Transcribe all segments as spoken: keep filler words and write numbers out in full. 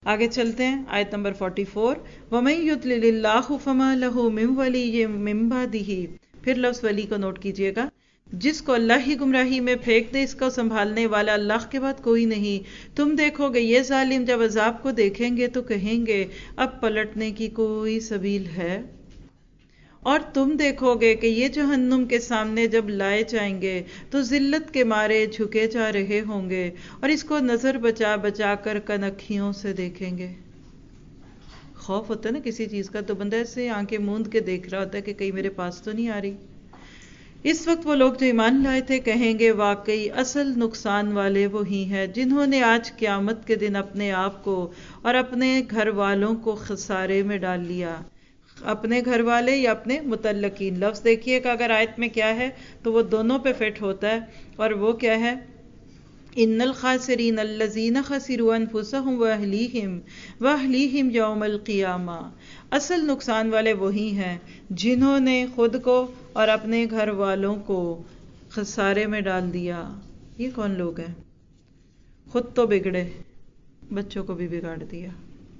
آگے چلتے ہیں آیت نمبر فورٹی فور وَمَن يُضْلِلِ اللَّهُ فَمَا لَهُ مِن وَلِيٍّ مِّن بَعْدِهِ، پھر لفظ ولی کو نوٹ کیجئے گا، جس کو اللہ ہی گمراہی میں پھینک دے اس کو سنبھالنے والا اللہ کے بعد کوئی نہیں۔ تم دیکھو گے یہ ظالم جب عذاب کو دیکھیں گے تو کہیں گے اب پلٹنے کی کوئی سبیل ہے، اور تم دیکھو گے کہ یہ جہنم کے سامنے جب لائے جائیں گے تو ذلت کے مارے جھکے جا رہے ہوں گے اور اس کو نظر بچا بچا کر کنکھیوں سے دیکھیں گے۔ خوف ہوتا ہے نا کسی چیز کا تو بندہ ایسے آنکھیں موند کے دیکھ رہا ہوتا ہے کہ کہیں میرے پاس تو نہیں آ رہی۔ اس وقت وہ لوگ جو ایمان لائے تھے کہیں گے واقعی اصل نقصان والے وہی ہیں جنہوں نے آج قیامت کے دن اپنے آپ کو اور اپنے گھر والوں کو خسارے میں ڈال لیا۔ اپنے گھر والے یا اپنے متعلقین، لفظ دیکھیے کہ اگر آیت میں کیا ہے تو وہ دونوں پہ فٹ ہوتا ہے، اور وہ کیا ہے؟ ان الخاسرین الذین خسروا انفسهم واہلیہم واہلیہم یوم القیامہ، اصل نقصان والے وہی ہیں جنہوں نے خود کو اور اپنے گھر والوں کو خسارے میں ڈال دیا۔ یہ کون لوگ ہیں؟ خود تو بگڑے، بچوں کو بھی بگاڑ دیا۔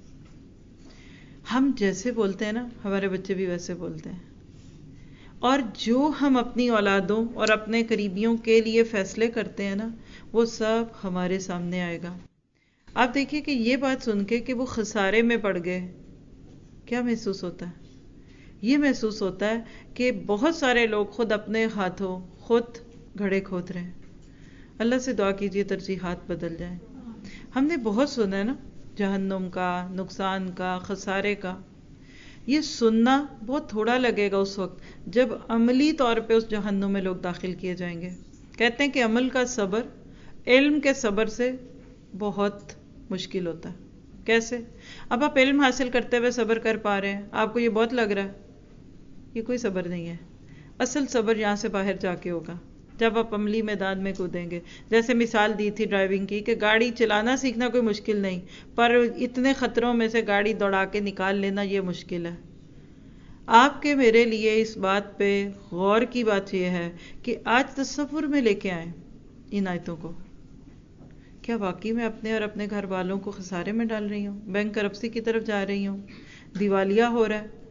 ہم جیسے بولتے ہیں نا ہمارے بچے بھی ویسے بولتے ہیں، اور جو ہم اپنی اولادوں اور اپنے قریبیوں کے لیے فیصلے کرتے ہیں نا وہ سب ہمارے سامنے آئے گا۔ آپ دیکھیے کہ یہ بات سن کے کہ وہ خسارے میں پڑ گئے، کیا محسوس ہوتا ہے؟ یہ محسوس ہوتا ہے کہ بہت سارے لوگ خود اپنے ہاتھوں خود گھڑے کھود رہے ہیں۔ اللہ سے دعا کیجئے ترجیحات بدل جائیں۔ ہم نے بہت سنا ہے نا جہنم کا، نقصان کا، خسارے کا۔ یہ سننا بہت تھوڑا لگے گا اس وقت جب عملی طور پہ اس جہنم میں لوگ داخل کیے جائیں گے۔ کہتے ہیں کہ عمل کا صبر علم کے صبر سے بہت مشکل ہوتا ہے۔ کیسے؟ اب آپ علم حاصل کرتے ہوئے صبر کر پا رہے ہیں، آپ کو یہ بہت لگ رہا ہے، یہ کوئی صبر نہیں ہے۔ اصل صبر یہاں سے باہر جا کے ہوگا جب آپ عملی میدان میں کودیں گے۔ جیسے مثال دی تھی ڈرائیونگ کی کہ گاڑی چلانا سیکھنا کوئی مشکل نہیں، پر اتنے خطروں میں سے گاڑی دوڑا کے نکال لینا یہ مشکل ہے۔ آپ کے میرے لیے اس بات پہ غور کی بات یہ ہے کہ آج تصور میں لے کے آئیں ان آیتوں کو، کیا واقعی میں اپنے اور اپنے گھر والوں کو خسارے میں ڈال رہی ہوں؟ بینک کرپسی کی طرف جا رہی ہوں، دیوالیہ ہو رہا ہے۔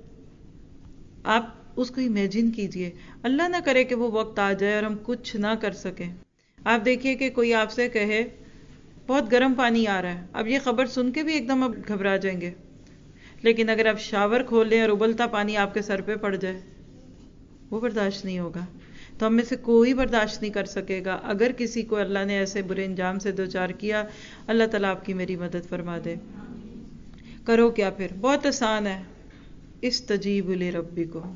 آپ اس کو امیجن کیجئے، اللہ نہ کرے کہ وہ وقت آ جائے اور ہم کچھ نہ کر سکیں۔ آپ دیکھیے کہ کوئی آپ سے کہے بہت گرم پانی آ رہا ہے، اب یہ خبر سن کے بھی ایک دم اب گھبرا جائیں گے، لیکن اگر آپ شاور کھولیں اور ابلتا پانی آپ کے سر پہ پڑ جائے وہ برداشت نہیں ہوگا۔ تو ہم میں سے کوئی برداشت نہیں کر سکے گا اگر کسی کو اللہ نے ایسے برے انجام سے دوچار کیا۔ اللہ تعالیٰ آپ کی میری مدد فرما دے۔ کرو کیا پھر؟ بہت آسان ہے، استجیبوا لربکم،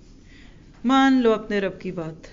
مان لو اپنے رب کی بات۔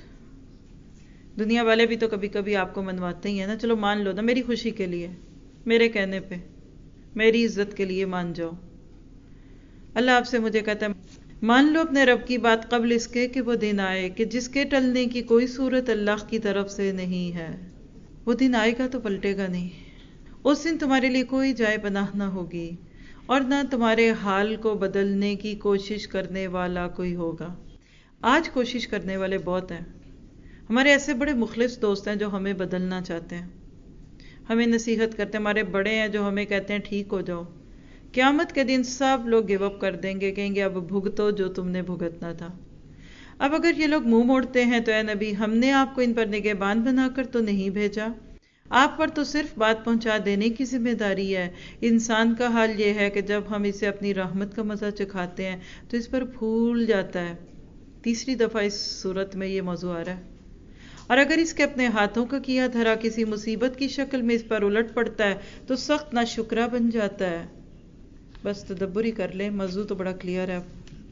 دنیا والے بھی تو کبھی کبھی آپ کو منواتے ہی ہیں نا، چلو مان لو نا، میری خوشی کے لیے، میرے کہنے پہ، میری عزت کے لیے مان جاؤ۔ اللہ آپ سے مجھے کہتا ہے مان لو اپنے رب کی بات قبل اس کے کہ وہ دن آئے کہ جس کے ٹلنے کی کوئی صورت اللہ کی طرف سے نہیں ہے۔ وہ دن آئے گا تو پلٹے گا نہیں، اس دن تمہارے لیے کوئی جائے پناہ نہ ہوگی اور نہ تمہارے حال کو بدلنے کی کوشش کرنے والا کوئی ہوگا۔ آج کوشش کرنے والے بہت ہیں، ہمارے ایسے بڑے مخلص دوست ہیں جو ہمیں بدلنا چاہتے ہیں، ہمیں نصیحت کرتے ہیں، ہمارے بڑے ہیں جو ہمیں کہتے ہیں ٹھیک ہو جاؤ۔ قیامت کے دن سب لوگ گیو اپ کر دیں گے، کہیں گے اب بھگتو جو تم نے بھگتنا تھا۔ اب اگر یہ لوگ منہ موڑتے ہیں تو اے نبی ہم نے آپ کو ان پر نگہبان بنا کر تو نہیں بھیجا، آپ پر تو صرف بات پہنچا دینے کی ذمہ داری ہے۔ انسان کا حال یہ ہے کہ جب ہم اسے اپنی رحمت کا مزہ چکھاتے ہیں تو اس پر پھول جاتا ہے۔ تیسری دفعہ اس صورت میں یہ موضوع آ رہا ہے، اور اگر اس کے اپنے ہاتھوں کا کیا دھرا کسی مصیبت کی شکل میں اس پر الٹ پڑتا ہے تو سخت ناشکرا بن جاتا ہے۔ بس تدبر ہی کر لیں، موضوع تو بڑا کلیئر ہے۔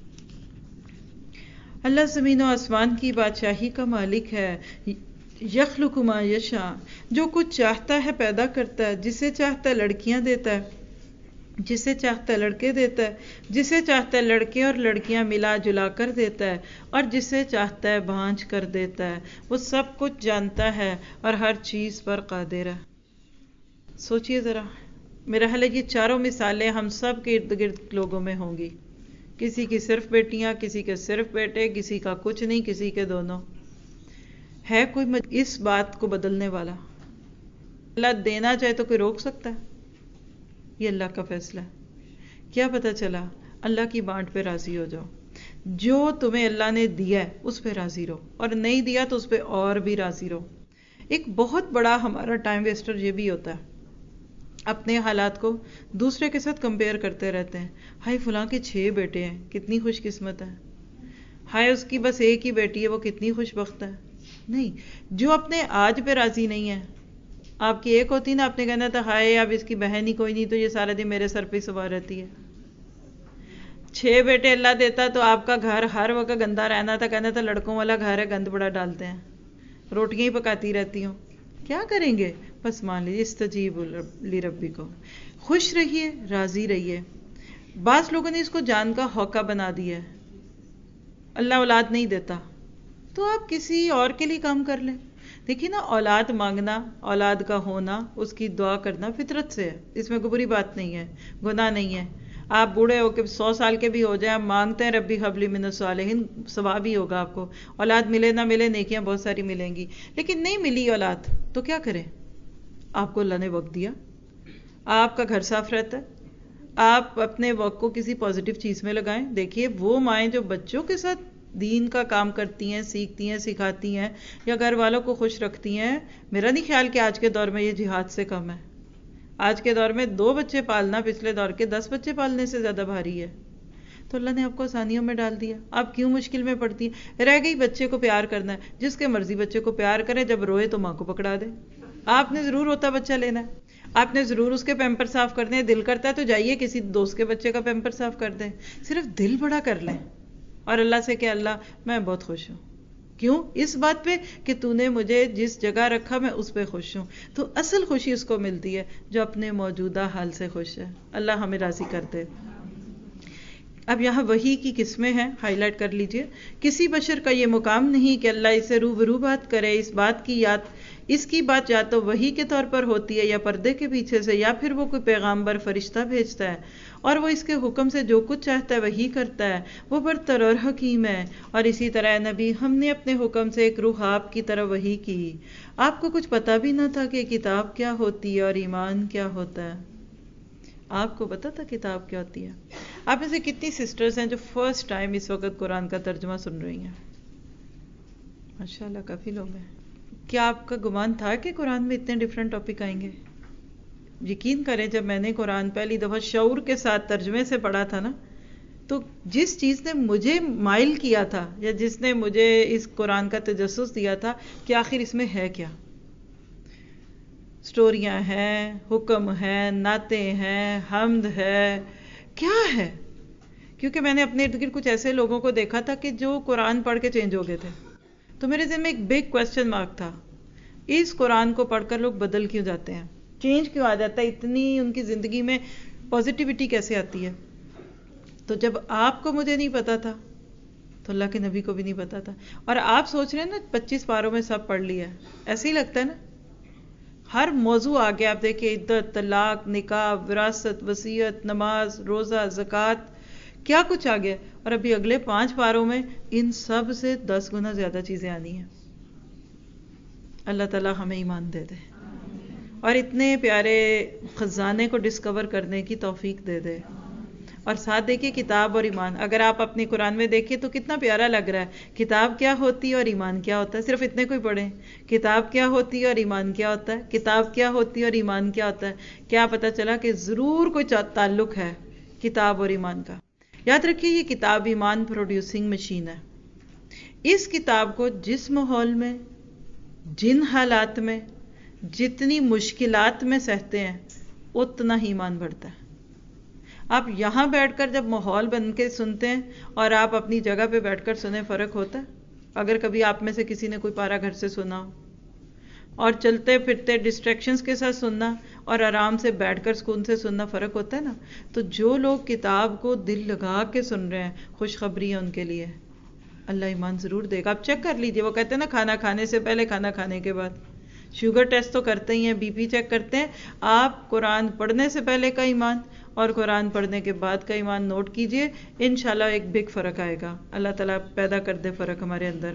اللہ زمین و آسمان کی بادشاہی کا مالک ہے، یخلق ما یشاء، جو کچھ چاہتا ہے پیدا کرتا ہے، جسے چاہتا ہے لڑکیاں دیتا ہے، جسے چاہتا ہے لڑکے دیتا ہے، جسے چاہتا ہے لڑکے اور لڑکیاں ملا جلا کر دیتا ہے، اور جسے چاہتا ہے بانجھ کر دیتا ہے۔ وہ سب کچھ جانتا ہے اور ہر چیز پر قادر ہے۔ سوچئے ذرا، میرا حال ہے یہ چاروں مثالیں ہم سب کے ارد گرد لوگوں میں ہوں گی، کسی کی صرف بیٹیاں، کسی کے صرف بیٹے، کسی کا کچھ نہیں، کسی کے دونوں۔ ہے کوئی اس بات کو بدلنے والا؟ اللہ دینا چاہے تو کوئی روک سکتا ہے؟ یہ اللہ کا فیصلہ ہے. کیا پتہ چلا؟ اللہ کی بانٹ پہ راضی ہو جاؤ. جو تمہیں اللہ نے دیا ہے اس پہ راضی رہو، اور نہیں دیا تو اس پہ اور بھی راضی رہو. ایک بہت بڑا ہمارا ٹائم ویسٹر یہ بھی ہوتا ہے، اپنے حالات کو دوسرے کے ساتھ کمپیئر کرتے رہتے ہیں. ہائے فلاں کے چھ بیٹے ہیں، کتنی خوش قسمت ہے. ہائے اس کی بس ایک ہی بیٹی ہے، وہ کتنی خوش بخت ہے. نہیں، جو اپنے آج پہ راضی نہیں ہے. آپ کی ایک ہوتی نا، آپ نے کہنا تھا ہائے اب اس کی بہن ہی کوئی نہیں تو یہ سارا دن میرے سر پہ سوار رہتی ہے. چھ بیٹے اللہ دیتا تو آپ کا گھر ہر وقت گندا رہنا تھا، کہنا تھا لڑکوں والا گھر ہے، گند بڑا ڈالتے ہیں، روٹیاں ہی پکاتی رہتی ہوں. کیا کریں گے؟ بس مان لیجیے استجیب لی ربی کو، خوش رہیے، راضی رہیے. بعض لوگوں نے اس کو جان کا ہوکا بنا دیا ہے، اللہ اولاد نہیں دیتا تو آپ کسی اور کے لیے کام کر لیں. دیکھیے نا، اولاد مانگنا، اولاد کا ہونا، اس کی دعا کرنا فطرت سے ہے، اس میں کوئی بری بات نہیں ہے، گناہ نہیں ہے. آپ بوڑھے ہو کے سو سال کے بھی ہو جائیں، آپ مانگتے ہیں ربی حبلی من الصالحین، ثواب ہی ہوگا آپ کو. اولاد ملے نہ ملے، نیکیاں بہت ساری ملیں گی. لیکن نہیں ملی اولاد تو کیا کریں؟ آپ کو اللہ نے وقت دیا، آپ کا گھر صاف رہتا ہے، آپ اپنے وقت کو کسی پازیٹیو چیز میں لگائیں. دیکھیے وہ مائیں جو بچوں کے ساتھ دین کا کام کرتی ہیں، سیکھتی ہیں، سکھاتی ہیں، یا گھر والوں کو خوش رکھتی ہیں، میرا نہیں خیال کہ آج کے دور میں یہ جہاد سے کم ہے. آج کے دور میں دو بچے پالنا پچھلے دور کے دس بچے پالنے سے زیادہ بھاری ہے. تو اللہ نے آپ کو آسانیوں میں ڈال دیا، آپ کیوں مشکل میں پڑتی ہیں؟ رہ گئی بچے کو پیار کرنا ہے، جس کے مرضی بچے کو پیار کرے، جب روئے تو ماں کو پکڑا دے. آپ نے ضرور ہوتا بچہ لینا ہے، آپ نے ضرور اس کے پیمپر صاف کرنے ہیں. دل کرتا ہے تو جائیے کسی دوست کے بچے کا پیمپر صاف کر دیں. صرف دل بڑا کر لیں اور اللہ سے کہ اللہ میں بہت خوش ہوں. کیوں؟ اس بات پہ کہ تو نے مجھے جس جگہ رکھا میں اس پہ خوش ہوں. تو اصل خوشی اس کو ملتی ہے جو اپنے موجودہ حال سے خوش ہے. اللہ ہمیں راضی کر دے. اب یہاں وحی کی قسمیں ہیں، ہائی لائٹ کر لیجئے. کسی بشر کا یہ مقام نہیں کہ اللہ اسے روبرو بات کرے. اس بات کی یاد اس کی بات یا تو وحی کے طور پر ہوتی ہے یا پردے کے پیچھے سے، یا پھر وہ کوئی پیغامبر فرشتہ بھیجتا ہے اور وہ اس کے حکم سے جو کچھ چاہتا ہے وہی کرتا ہے. وہ برتر اور حکیم ہے. اور اسی طرح نبی، ہم نے اپنے حکم سے ایک روح آپ کی طرح وحی کی. آپ کو کچھ پتا بھی نہ تھا کہ کتاب کیا ہوتی ہے اور ایمان کیا ہوتا ہے. آپ کو پتا تھا کتاب کیا ہوتی ہے؟ آپ میں سے کتنی سسٹرز ہیں جو فرسٹ ٹائم اس وقت قرآن کا ترجمہ سن رہی ہیں؟ ماشاءاللہ کافی لوگ ہیں. کیا آپ کا گمان تھا کہ قرآن میں اتنے ڈیفرنٹ ٹاپک آئیں گے؟ یقین کریں جب میں نے قرآن پہلی دفعہ شعور کے ساتھ ترجمے سے پڑھا تھا نا، تو جس چیز نے مجھے مائل کیا تھا یا جس نے مجھے اس قرآن کا تجسس دیا تھا کہ آخر اس میں ہے کیا. سٹوریاں ہیں، حکم ہیں، نعتیں ہیں، حمد ہے، کیا ہے؟ کیونکہ میں نے اپنے ارد گرد کچھ ایسے لوگوں کو دیکھا تھا کہ جو قرآن پڑھ کے چینج ہو گئے تھے. تو میرے ذہن میں ایک بگ کوسچن مارک تھا، اس قرآن کو پڑھ کر لوگ بدل کیوں جاتے ہیں؟ چینج کیوں آ جاتا ہے؟ اتنی ان کی زندگی میں پازیٹیوٹی کیسے آتی ہے؟ تو جب آپ کو مجھے نہیں پتا تھا تو اللہ کے نبی کو بھی نہیں پتا تھا. اور آپ سوچ رہے ہیں نا پچیس پاروں میں سب پڑھ لیا ہے، ایسے ہی لگتا ہے نا. ہر موضوع آگے آپ دیکھیں، عدت، طلاق، نکاح، وراثت، وصیت، نماز، روزہ، زکوٰۃ، کیا کچھ آ گیا. اور ابھی اگلے پانچ پاروں میں ان سب سے دس گنا زیادہ چیزیں آنی ہیں. اللہ تعالیٰ ہمیں ایمان دے دے اور اتنے پیارے خزانے کو ڈسکور کرنے کی توفیق دے دے. اور ساتھ دیکھیے کتاب اور ایمان، اگر آپ اپنی قرآن میں دیکھیں تو کتنا پیارا لگ رہا ہے. کتاب کیا ہوتی ہے اور ایمان کیا ہوتا ہے، صرف اتنے کو ہی پڑھیں. کتاب کیا ہوتی ہے اور ایمان کیا ہوتا ہے، کتاب کیا ہوتی ہے اور ایمان کیا ہوتا ہے. کیا پتا چلا کہ ضرور کوئی تعلق ہے کتاب اور ایمان کا. یاد رکھیے یہ کتاب ایمان پروڈیوسنگ مشین ہے. اس کتاب کو جس ماحول میں، جن حالات میں، جتنی مشکلات میں سہتے ہیں اتنا ہی ایمان بڑھتا ہے. آپ یہاں بیٹھ کر جب ماحول بن کے سنتے ہیں اور آپ اپنی جگہ پہ بیٹھ کر سنیں، فرق ہوتا ہے. اگر کبھی آپ میں سے کسی نے کوئی پارا گھر سے سنا ہو اور چلتے پھرتے ڈسٹریکشنز کے ساتھ سننا اور آرام سے بیٹھ کر سکون سے سننا، فرق ہوتا ہے نا. تو جو لوگ کتاب کو دل لگا کے سن رہے ہیں، خوشخبری ہے ان کے لیے، اللہ ایمان ضرور دے گا. آپ چیک کر لیجئے، وہ کہتے ہیں نا کھانا کھانے سے پہلے، کھانا کھانے کے بعد. شوگر ٹیسٹ تو کرتے ہی ہیں، بی پی چیک کرتے ہیں. آپ قرآن پڑھنے سے پہلے کا ایمان اور قرآن پڑھنے کے بعد کا ایمان نوٹ کیجئے، انشاءاللہ ایک بگ فرق آئے گا. اللہ تعالیٰ پیدا کر دے فرق ہمارے اندر.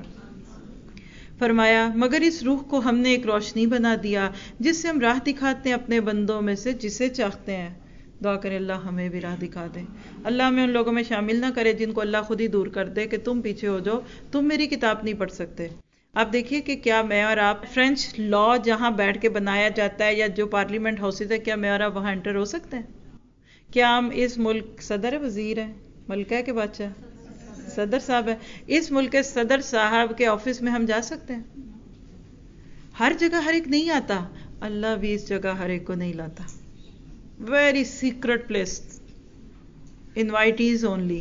فرمایا مگر اس روح کو ہم نے ایک روشنی بنا دیا جس سے ہم راہ دکھاتے ہیں اپنے بندوں میں سے جسے چاہتے ہیں. दुआ करें अल्लाह हमें भी राह दिखा दे। अल्लाह हमें उन लोगों में शामिल ना करे जिनको अल्लाह खुद ही दूर कर दे कि तुम पीछे हो जाओ, तुम मेरी किताब नहीं पढ़ सकते। आप देखिए कि क्या मैं और आप, फ्रेंच लॉ जहां बैठ के बनाया जाता है या जो पार्लियामेंट हाउसेज है, क्या मैं और आप वहां एंटर हो सकते हैं? क्या हम इस मुल्क, सदर वजीर है, मलका है के बादशाह, सदर साहब है, इस मुल्क के सदर साहब के ऑफिस में हम जा सकते हैं? हर जगह हर एक नहीं आता, अल्लाह भी इस जगह हर एक को नहीं लाता। Very secret place, invitees only,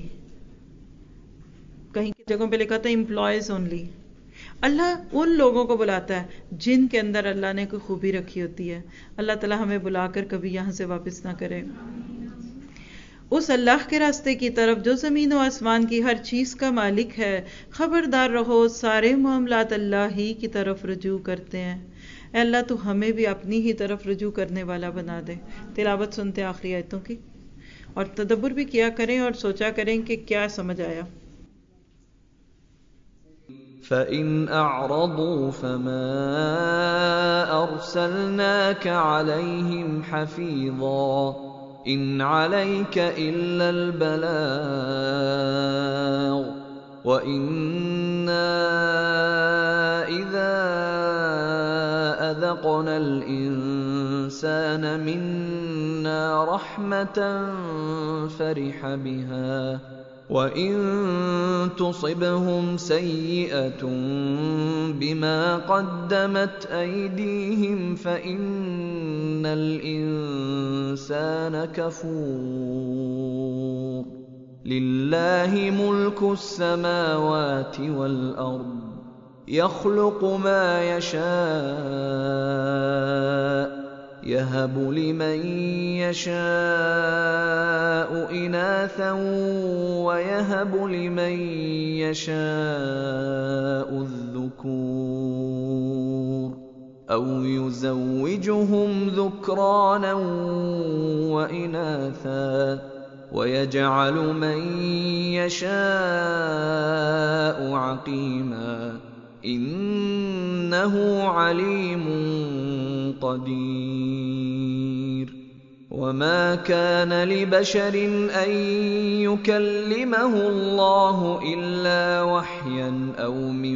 कहीं की जगहों पे लिखा था एम्प्लॉयज ओनली। अल्लाह उन लोगों को बुलाता है जिनके अंदर अल्लाह ने कोई खूबी रखी होती है। अल्लाह ताला हमें बुलाकर कभी यहां से वापस ना करे। उस अल्लाह के रास्ते की तरफ जो ज़मीन व आसमान की हर चीज़ का मालिक है। खबरदार रहो, सारे मामलात अल्लाह ही की तरफ रुजू करते हैं। ऐ अल्लाह तू हमें भी अपनी ही तरफ रुजू करने वाला बना दे। तिलावत सुनते आखिरी आयतों की और तदब्बुर भी किया करें और सोचा करें कि क्या समझ आया। فَإِنْ أَعْرَضُوا فَمَا أَرْسَلْنَاكَ عَلَيْهِمْ حَفِيظًا إِنْ عَلَيْكَ إِلَّا الْبَلَاغُ وَإِنَّا إِذَا أَذَقْنَا الْإِنسَانَ مِنَّا رَحْمَةً فَرِحَ بِهَا وَإِن تُصِبْهُمْ سَيِّئَةٌ بِمَا قَدَّمَتْ أَيْدِيهِمْ فَإِنَّ الْإِنسَانَ كَفُورٌ لِلَّهِ مُلْكُ السَّمَاوَاتِ وَالْأَرْضِ يَخْلُقُ مَا يَشَاءُ يَهَبُ لِمَن يَشَاءُ إِنَاثًا وَيَهَبُ لِمَن يَشَاءُ الذُّكُورَ أَوْ يُزَوِّجُهُمْ ذُكْرَانًا وَإِنَاثًا وَيَجْعَلُ مَن يَشَاءُ عَقِيمًا إِنَّهُ عَلِيمٌ قَدِيرٌ وَمَا كَانَ لِبَشَرٍ أَن يُكَلِّمَهُ اللَّهُ إِلَّا وَحْيًا أَوْ مِن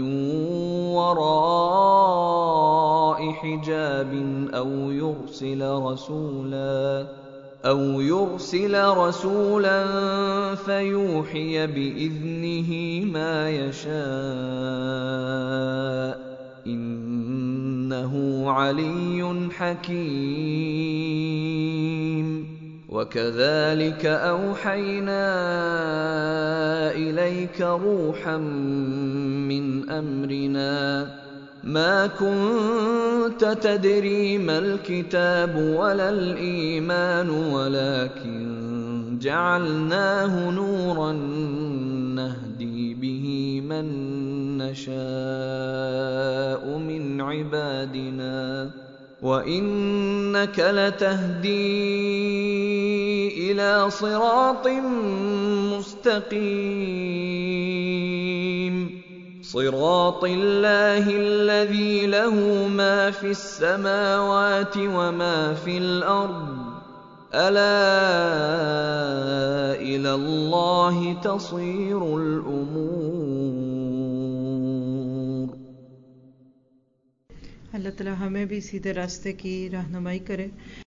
وَرَاءِ حِجَابٍ أَوْ يُرْسِلَ رَسُولًا أَوْ يُرْسِلَ رَسُولًا فَيُوحِيَ بِإِذْنِهِ مَا يَشَاءُ إِنَّهُ عَلِيٌّ حَكِيمٌ وَكَذَلِكَ أَوْحَيْنَا إِلَيْكَ رُوحًا مِّنْ أَمْرِنَا مَا كُنتَ تَدْرِي مَا الْكِتَابُ وَلَا الْإِيمَانُ وَلَكِن جَعَلْنَاهُ نُورًا نَّهْدِي بِهِ مَن نَّشَاءُ مِنْ عِبَادِنَا وَإِنَّكَ لَتَهْدِي إِلَىٰ صِرَاطٍ مُّسْتَقِيمٍ صِرَاطِ اللَّهِ الَّذِي لَهُ مَا فِي السَّمَاوَاتِ وَمَا فِي الْأَرْضِ أَلَا إِلَى اللَّهِ تَصِيرُ الْأُمُورُ। अल्लाह ताला हमें भी सीधे रास्ते की रहनुमाई करे।